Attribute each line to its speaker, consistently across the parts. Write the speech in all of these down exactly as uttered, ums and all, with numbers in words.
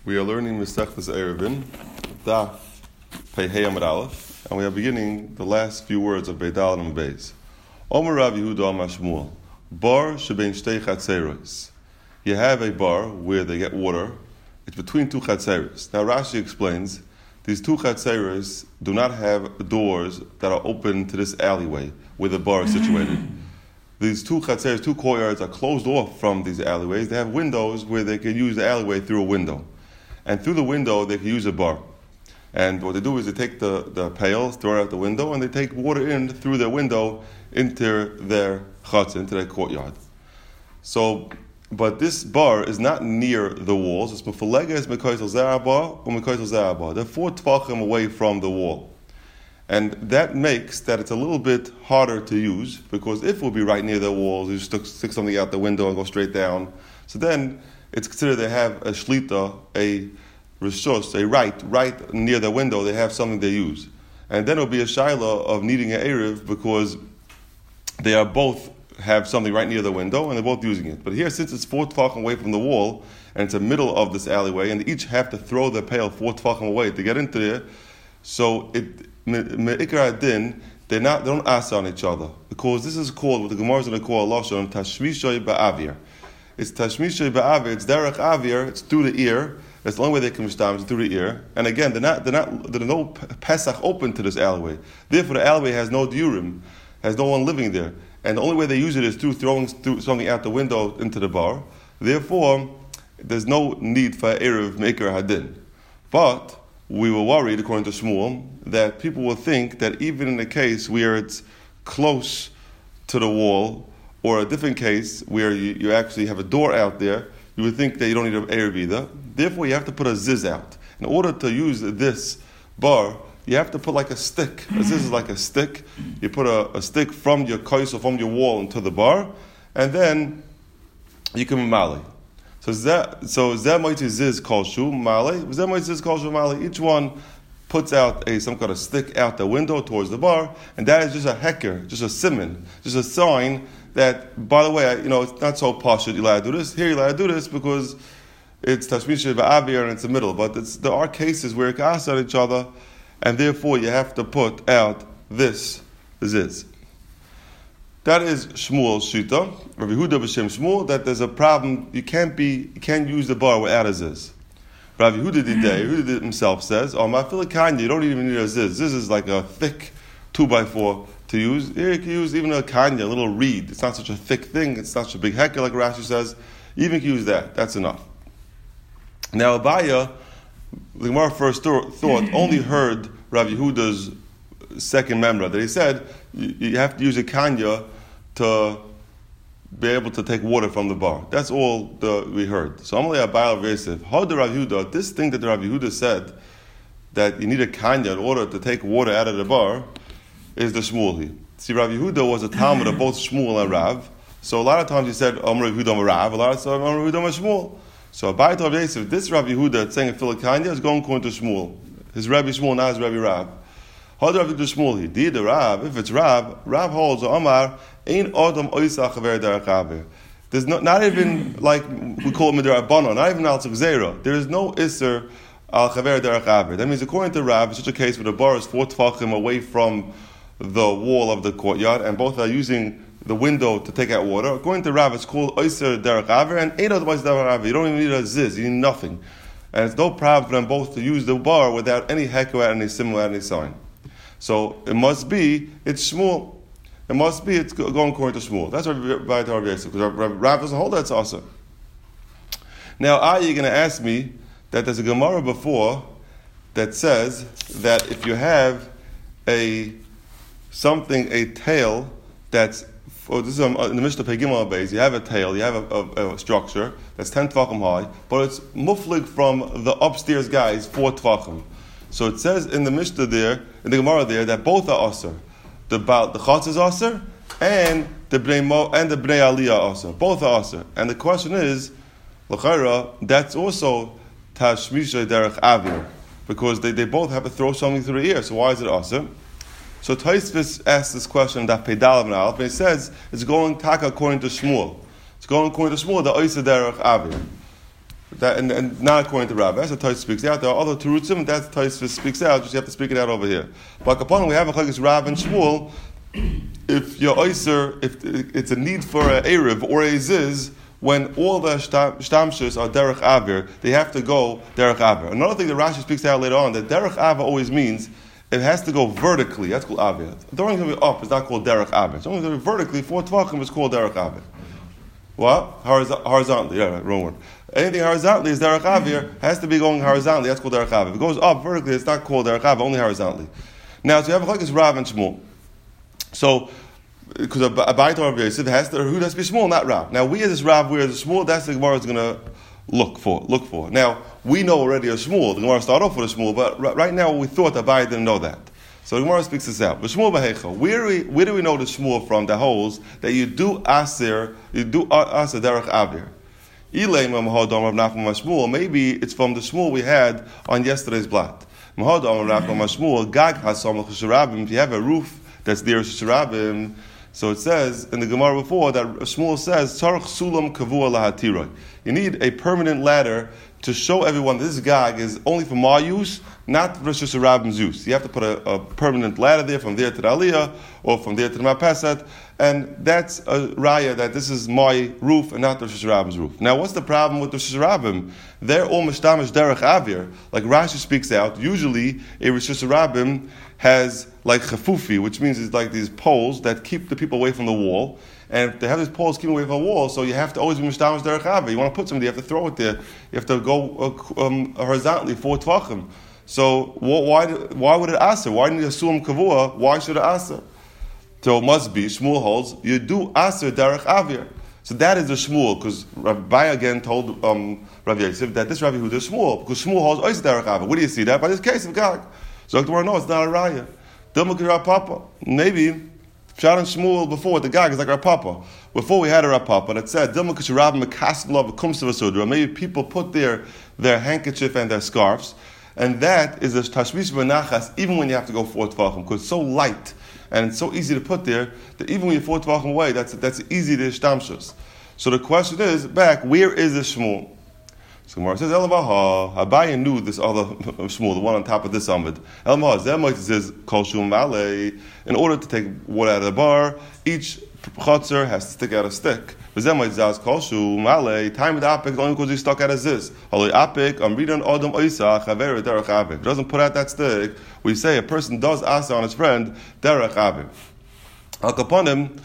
Speaker 1: We are learning Masechtas Eruvin, Daf Pei Hey Amud Aleph, and we are beginning the last few words of Beidal and Beis. Omer Rav Yehuda Amar Shmuel, Bar shebein shtei chatzeros. You have a bar where they get water. It's between two chatzeros. Now Rashi explains these two chatzeros do not have doors that are open to this alleyway where the bar is situated. These two chatzeros, two courtyards, are closed off from these alleyways. They have windows where they can use the alleyway through a window. And through the window, they can use a bar. And what they do is they take the, the pails, throw it out the window, and they take water in through their window into their chutz, into their courtyard. So, but this bar is not near the walls. It's mefaleges mekaisel zerabar or mekaisel zerabar. They're four tvachim away from the wall. And that makes that it's a little bit harder to use, because if it would be right near the walls, you stick, stick something out the window and go straight down. So then it's considered they have a shlita, a rishus, a right, right near the window. They have something they use. And then it'll be a shaila of needing an erev because they are both have something right near the window and they're both using it. But here, since it's four tefachim away from the wall and it's the middle of this alleyway, and they each have to throw their pail four tefachim away to get into there, so it me'ikar adin, they're not, they don't asa on each other, because this is called, what the Gemara is going to call lashon tashmishay ba'avir. It's tashmishay ba'avir. It's derech avir. It's through the ear. That's the only way they can mishtam is through the ear. And again, they're not. They're not. There's no pesach open to this alleyway. Therefore, the alleyway has no diurim, has no one living there. And the only way they use it is through throwing through something out the window into the bar. Therefore, there's no need for erev maker hadin. But we were worried, according to Shmuel, that people will think that even in a case where it's close to the wall, or a different case where you, you actually have a door out there, you would think that you don't need an erev either. Therefore, you have to put a ziz out. In order to use this bar, you have to put like a stick. A ziz is like a stick. You put a, a stick from your kais or from your wall into the bar, and then you can mali. So that so that might be ziz kolshu mali. That might ziz kolshu mali. Each one puts out a some kind of stick out the window towards the bar, and that is just a heker, just a simon, just a sign that, by the way, you know, it's not so posh that you're allowed to do this. Here you're allowed to do this because it's tashmisha ba'avir and it's the middle. But it's, there are cases where it can ask on each other, and therefore you have to put out this ziz. That is Shmuel's shita, Rav Yehuda b'shem Shmuel, that there's a problem. You can't be, you can't use the bar without a ziz. Rav Yehuda did that. Yehuda himself says, "Oh, my filikanya, you don't even need a ziz. Ziz is like a thick two by four." To use, here you can use even a kanya, a little reed. It's not such a thick thing. It's not such a big hecker like Rashi says. Even can use that. That's enough. Now Abaya, the Gemara first thought, only heard Rav Yehuda's second memra that he said you, you have to use a kanya to be able to take water from the bar. That's all the, we heard. So Amalei Abaya Vesif, how the Rav Yehuda, this thing that the Rav Yehuda said that you need a kanya in order to take water out of the bar, is the Shmuel. See, Rav Yehuda was a Talmud of both Shmuel and Rav. So a lot of times he said, Amar Rav Yehuda Amar Rav, a lot of times Amar Rav Yehuda Amar Shmuel. So Abayit Rav Yosef, this Rav Yehuda saying in Filikanya is going according to Shmuel. His Rabbi Shmuel, not his Rabbi Rav. How do Rav Yehuda Shmuel? He did the Rav. If it's Rav, Rav holds Amar, Ein Adam Oisa Chaver Derech Aver. There's no, not even like we call it Midrabbanon, not even Al Tzugzera. There is no Isser Al Chaver Derech Aver. That means according to Rav, it's such a case where the bar is four tefachim away from the wall of the courtyard, and both are using the window to take out water. According to Rav, it's called Oyser Derech Aver, and eight otherwise Derech Aver. You don't even need a ziz, you need nothing. And it's no problem for them both to use the bar without any hecker, any similar, any sign. So it must be, it's Shmuel. It must be, it's going according to Shmuel. That's what Rav Yosef, because Rav doesn't hold that, it's awesome. Now, are you going to ask me that there's a Gemara before that says that if you have a something, a tail that's, oh, this is in the Mishnah Pei Gimel base, you have a tail, you have a, a, a structure that's ten tvachim high, but it's muflig from the upstairs guys, four tvachim. So it says in the Mishnah there, in the Gemara there, that both are aser. The Baal, the Chatz is aser, and the Bnei Mo, and the Bnei Aliyah are aser. Both are aser. And the question is, l'chayra, that's also tashmisha derech avir, because they, they both have to throw something through the ear. So why is it aser? So Tosfos asks this question that Pedal and Alf, and it says it's going taka according to Shmuel. It's going according to Shmuel, the Oysa Derech Avir. That, and, and not according to Rav. That's what Tosfos speaks out. There are other Terutzim, that's Tosfos speaks out, just you have to speak it out over here. But upon we have a Chagis Rav and Shmuel, if you're Oyser, if it's a need for an Erev or a Ziz, when all the Shtamshus are Derech Avir, they have to go Derech Avir. Another thing that Rashi speaks out later on, that Derech Avir always means it has to go vertically. That's called Avir. The only going to be up is not called Derech Avir. It's only going to be vertically, four Tvachim is called Derech Avir. What? Horiz- horizontally, yeah, right, wrong word. Anything horizontally is Derech Avir, has to be going horizontally, that's called Derech Avir. If it goes up vertically, it's not called Derech Avir, only horizontally. Now, so you have a Chagis Rav and Shmuel. So, because a Bayit Rav Yosef has to, who has to be Shmuel, not Rav. Now, we as this Rav, we as a Shmuel, that's the Gemara is going to look for, look for. Now, we know already a Shmuel, the Gemara started off with a Shmuel, but right now we thought that Bayit didn't know that. So the Gemara speaks this out. But Shmuel B'Hecha, where, we, where do we know the Shmuel from that holds that you do Aser, you do Aser Derech Avir? Maybe it's from the Shmuel we had on yesterday's blot. If you have a roof that's near Shirabim, so it says in the Gemara before that Shmuel says, you need a permanent ladder to show everyone this gag is only for my use, not for Rosh Hashanah's use. You have to put a, a permanent ladder there from there to the Aliyah or from there to the Marpeset, and that's a raya that this is my roof and not Rosh Hashanah's roof. Now, what's the problem with Rosh Hashanah? They're all mishtamish derech avir. Like Rashi speaks out, usually a Rosh Hashanah has like chafufi, which means it's like these poles that keep the people away from the wall. And if they have these poles keeping away from the wall, so you have to always be mishtamish derech avir. You want to put something, you have to throw it there. You have to go uh, um, horizontally, four tvachim. So why why would it aser? Why didn't you assume kavua? Why should it aser? So it must be Shmuel holds you do aser derech avir. So that is the Shmuel, because Rabbi again told um, Rav Yosef that this Rabbi Yehuda is Shmuel, because Shmuel holds ois derech avir. Where do you see that? By this case of Gag. So the Gemara, no, it's not a raya. Dilma Papa. Maybe Pshat and Shmuel before the Gag is like Rav Papa. Before we had a Rav Papa that said Dilma Kishrav Mekasvlav Kumsa Vasudra. Maybe people put their their handkerchief and their scarves. And that is a tashmish v'nachas, even when you have to go four tvachim, because it's so light and it's so easy to put there that even when you're four tvachim away, that's that's easy to shtamshus. So the question is, back, where is this Shmuel? So Gemara says, Elamaha, Abaye knew this other Shmuel, the one on top of this Amud. Elamaha, Zemite says, Kol Shum Malay, in order to take water out of the bar, each chotzer has to stick out a stick. Zemite Zaz Kol Shum Malay, time with Apik, only because he stuck out as this. Haloi Apik, I'm reading Adam Oisa, Chaver, Derech Avik. It doesn't put out that stick. We say a person does asa on his friend, Derech Avik. Al Kaponim,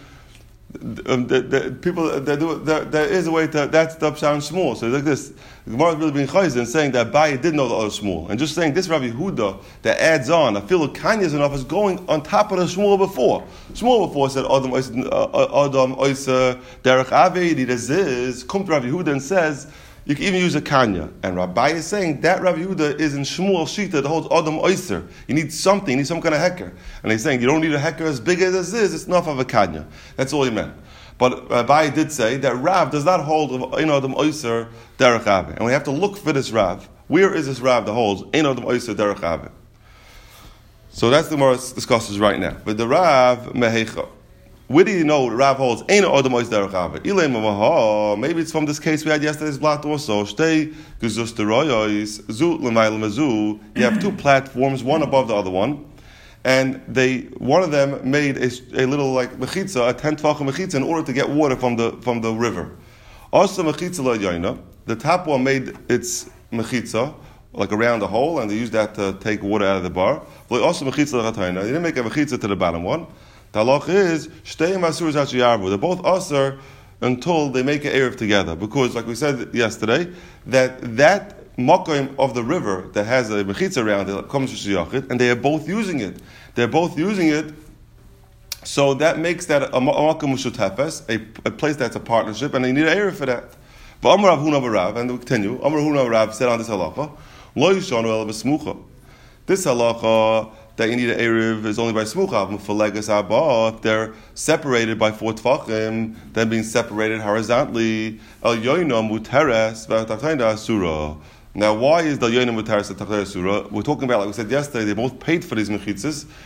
Speaker 1: Um, the, the people they do there, there is a way to that's the Pshat and Shmuel. So it's like this. The Gemara is really being chayzen saying that Abaye did know the other Shmuel, and just saying this Rabbi Yehuda that adds on. I feel Kanyas enough is going on top of the Shmuel before. Shmuel before said Adam Adam Oisa Derech Avei Diz. Come to Rabbi Yehuda and says you can even use a Kanya. And Rabbi is saying that Rabbi Yehuda is in Shmuel Shita that holds Adam Oyster. You need something, you need some kind of hecker. And he's saying you don't need a hecker as big as this is, it's enough of a Kanya. That's all he meant. But Rabbi did say that Rav does not hold Ein Adam Oyster Derech Aveh. And we have to look for this Rav. Where is this Rav that holds Ein Adam Oyster Derech Aveh? So that's the Gemara discusses right now. But the Rav Mehecha. Where do you know Rav holds? Maybe it's from this case we had yesterday's blot also. You have two platforms, one above the other one, and they one of them made a, a little like mechitza, a ten tvachim mechitza, in order to get water from the from the river. Also mechitza lo'yoyna. The top one made its mechitza like around the hole, and they used that to take water out of the bar. Also mechitza l'chatayna. They didn't make a mechitza to the bottom one. The halach is shtei masur zachiyarvu. They're both aser until they make an erev together, because, like we said yesterday, that that makom of the river that has a mechitza around it comes to shiyachit, and they are both using it. They're both using it, so that makes that a makom mushutefes, a a place that's a partnership, and they need an erev for that. But Amar Rav Huna Rav, and we continue. Amar Huna Rav said on this halacha, lo yishanu el v'smucha. This halacha that you need an Erev is only by Smucha. If they're separated by four Tvachim, then being separated horizontally. El Yoinam Muteres V'Tachtaina Asura. Now, why is the Yoinam Muteres V'Tachtaina Asura? We're talking about, like we said yesterday, they both paid for these mechitzas,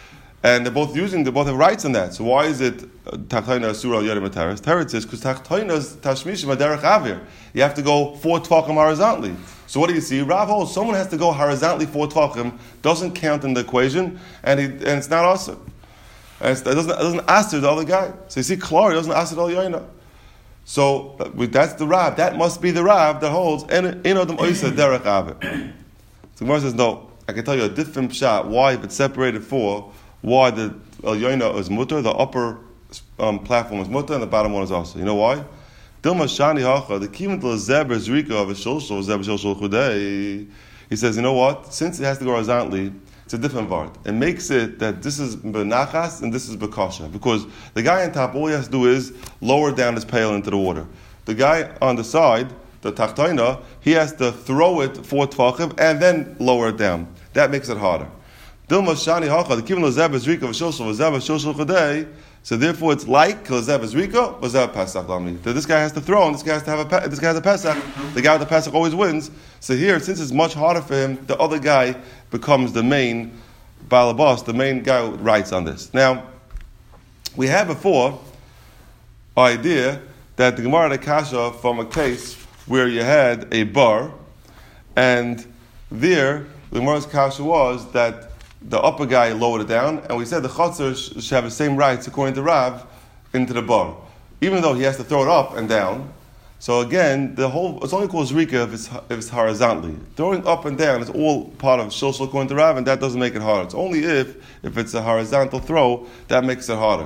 Speaker 1: And they're both using, they both have rights in that. So why is it Tachtoina Asura al Yodim Teretz? Teretz is because Tachtoina is Tashmishim Aderech Avir. You have to go four Tvachim horizontally. So what do you see? Rav holds someone has to go horizontally four Tvachim, doesn't count in the equation, and, he, and it's not Asur. And it's, it doesn't, it doesn't Asur the other guy. So you see, Klari doesn't Asur al Yoina. So that's the Rav. That must be the Rav that holds in Odom Oisa Derech Avir. So Gemara says, no, I can tell you a different shot why if it's separated for, why the El Yoina is mutter, the upper um, platform is mutter, and the bottom one is also. You know why? Dilma Shani Hacha, the Kivin to Zebra Zrika of a Shulshul, Zebra Shulshul Chudei. He says, you know what? Since it has to go horizontally, it's a different part. It makes it that this is Benachas and this is Bekasha. Because the guy on top, all he has to do is lower down his pail into the water. The guy on the side, the Tachtoina, he has to throw it four Tvachim and then lower it down. That makes it harder. Dilma Shani Hacha, the Kivin Lezeb is Rika V'Shulshul V'Zeb Shulshul Chadei. So therefore, it's like Lezeb is Rika V'Zeb Pesach Lami. That this guy has to throw, and this guy has to have a this guy has a Pesach. The guy with the Pesach always wins. So here, since it's much harder for him, the other guy becomes the main balabas, the main guy who writes on this. Now, we had before our idea that the Gemara had a kasha from a case where you had a bar, and there the Gemara's kasha was that the upper guy lowered it down, and we said the chatzar sh- should have the same rights according to Rav into the bar, even though he has to throw it up and down. So again, the whole it's only called zrika if it's if it's horizontally. Throwing up and down is all part of shulshul according to Rav, and that doesn't make it harder. It's only if if it's a horizontal throw that makes it harder.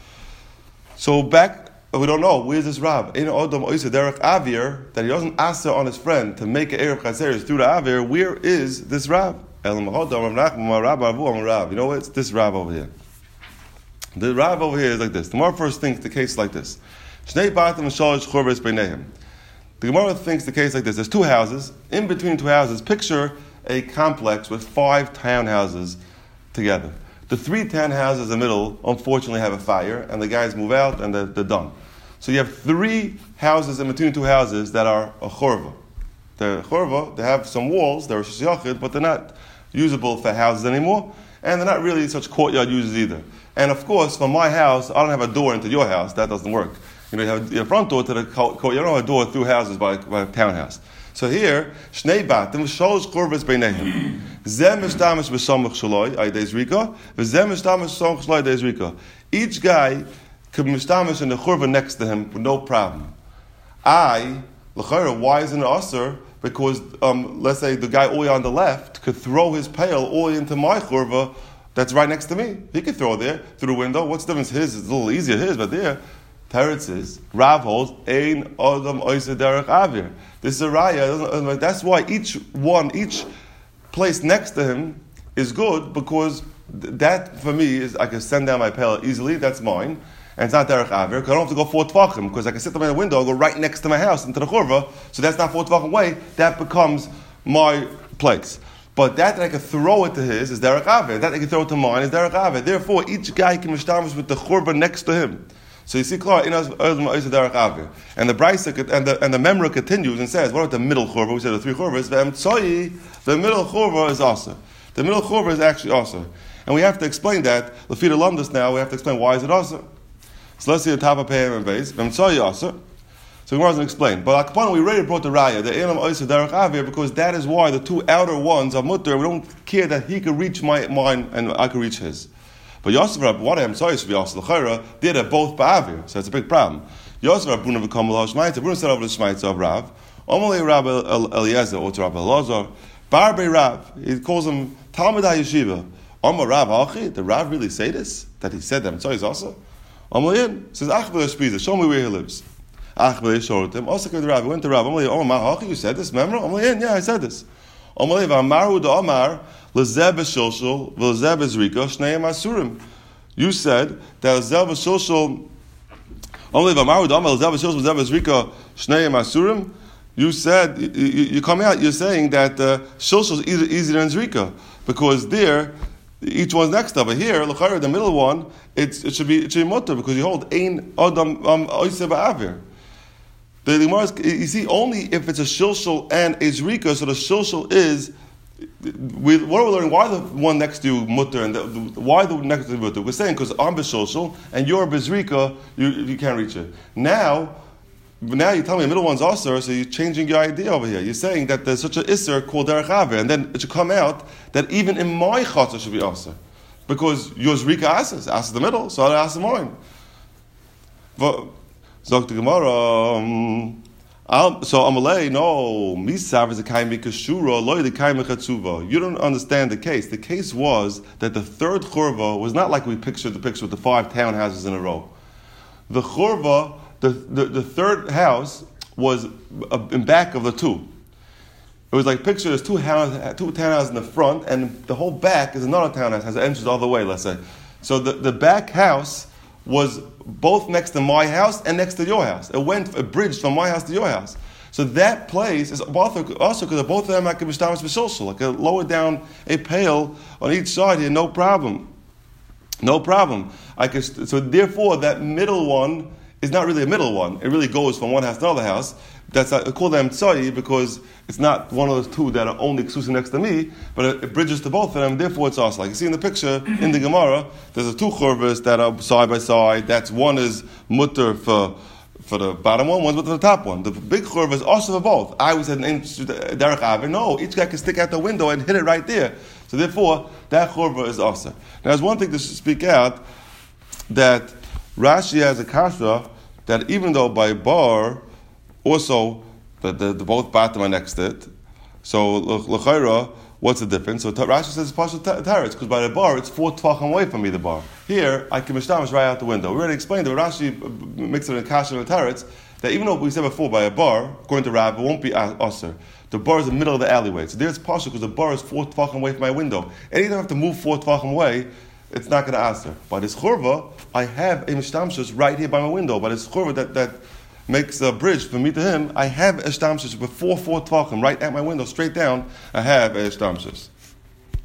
Speaker 1: So back, we don't know where's this Rav. In Odom Oisa Derech Avir that he doesn't ask on his friend to make an erev chaseres through the Avir. Where is this Rav? You know what? It's this Rav over here. The Rav over here is like this. The Gemara first thinks the case like this. The Gemara thinks the case like this. There's two houses. In between two houses, picture a complex with five townhouses together. The three townhouses in the middle, unfortunately, have a fire, and the guys move out, and they're, they're done. So you have three houses in between two houses that are a chorva. They're chorva, they have some walls, they're shachid, but they're not usable for houses anymore, and they're not really such courtyard users either. And of course, from my house, I don't have a door into your house. That doesn't work. You know, you have a front door to the courtyard. You don't have a door through houses by, by a townhouse. So here, shnei batim shalosh churvas beinehem. Zeh mishtamish b'samach shaloi ayidei zrika, v'zeh mishtamish b'samach shaloi ayidei zrika. Each guy could mishtamish in the churva next to him with no problem. I, l'chayra, why isn't it usher? Because um, let's say the guy all the way on the left could throw his pail all the way into my churva that's right next to me. He could throw there through the window. What's the difference? His is a little easier, his, but there, Teretz is, Rav holds, Ein Odom Oisa Derech Avir. This is a raya. That's why each one, each place next to him is good, because that, for me, is I can send down my pail easily, that's mine. And it's not Derech Avir, because I don't have to go four Tvachim, because I can sit up in the window, go right next to my house, into the Churva, so that's not four Tvachim away, that becomes my place. But that that I can throw it to his is Derech Avir, that I can throw it to mine is Derech Avir. Therefore, each guy can mishtamish with the Churva next to him. So you see, Klar, in us, Derech Avir. And the Brisa, and the, and the Memra continues and says, what about the middle Churva? We said the three Churvas, the middle Churva is also. The middle Churva is actually also. And we have to explain that. Lafita Lumdus now, we have to explain why is it also. So let's see the top of Pei and base. So Gemara doesn't explain. But Akpon, we already brought the Raya, the Elam Oisa Derech Avir, because that is why the two outer ones are mutter. We don't care that he could reach my mine and I could reach his. But Yosef Rab, what I'm sorry should be Yosef L'chayra, did it both Ba'avir. So it's a big problem. Yosef Rab, Bruna v'kom l'ho shmaitza, Bruna said over the shmaitza of Rav, Omalei Rab Eliezer, or to Rab Elazar, Barbe Rav, he calls him Talmud HaYeshiva. Omar Rav Hachi, did Rav really say this? That he said that? So he's also. Omalayin says, Ach b'lei show me where he lives. Ach b'lei shortem. Also came to Rav. He went to Rav. Omalayin, Omar Mahachi, you said this? Remember? Omalayin, yeah, I said this. Omalayin, v'amaru da'omar l'zeh b'shilshul v'lzeh b'zrika shneim asurim. You said that l'zeh b'shilshul. Omalayin, v'amaru da'omar l'zeh b'shilshul v'lzeh b'zrika shneim asurim. You said you, you, you come out. You're saying that uh, shilshul is easier than zrika because there. Each one's next to, but here, l'chayr, the middle one, it's, it should be it should be mutter because you hold ein adam oiseh ba'avir. The Gemara, you see, only if it's a shilshul and a zrika, so the shilshul is we, what are we learning? Why the one next to you mutter and the, the, why the next to you mutter? We're saying because I'm b'shulshul and you're b'zrika, you you can't reach it. Now, now you tell me the middle one's aser, so you're changing your idea over here. You're saying that there's such an isser called derech aver, and then it should come out that even in my chatzah should be aser, because your zrika asers, asers the middle, so I aser mine. Zok the Gemara. Um, Um, so Amalei, no, Misav is a kaimi kashura, loy the kaimi chatzuva. You don't understand the case. The case was that the third churva was not like we pictured the picture with the five townhouses in a row. The churva, the, the, the third house, was in back of the two. It was like picture there's two house, two townhouses in the front, and the whole back is another townhouse, has an entrance all the way. Let's say, so the, the back house was both next to my house and next to your house. It went a bridge from my house to your house. So that place is also because both of them like a mishtamas b'shulshul, like a lower down a pail on each side here, no problem, no problem. I could, so therefore, that middle one is not really a middle one. It really goes from one house to another house. That's I call them tzai because it's not one of those two that are only exclusive next to me, but it, it bridges to both of them. Therefore, it's also like you see in the picture in the Gemara. There's a two churvas that are side by side. That's one is mutter for for the bottom one, one's mutter for the top one. The big churva is also for both. I was at an derech aver. No, each guy can stick out the window and hit it right there. So therefore, that churva is also. Now, there's one thing to speak out that Rashi has a kasha that even though by bar. Also, the, the, the both bottom are next to it. So, l'chayra, what's the difference? So, Rashi says it's partial teretz, because by the bar, it's four tvachim away from me, the bar. Here, I can mishtamish right out the window. We already explained that Rashi makes it in kasha and teretz, that even though we said before, by a bar, according to Rav, it won't be aser. The bar is in the middle of the alleyway. So, there's partial, because the bar is four tvachim away from my window. Anytime I have to move four tvachim away, it's not going to aser. By this churva, I have a mishtamish right here by my window. By this churva that... that makes a bridge from me to him, I have a shtamshus before four tvachim, right at my window, straight down, I have a shtamshus.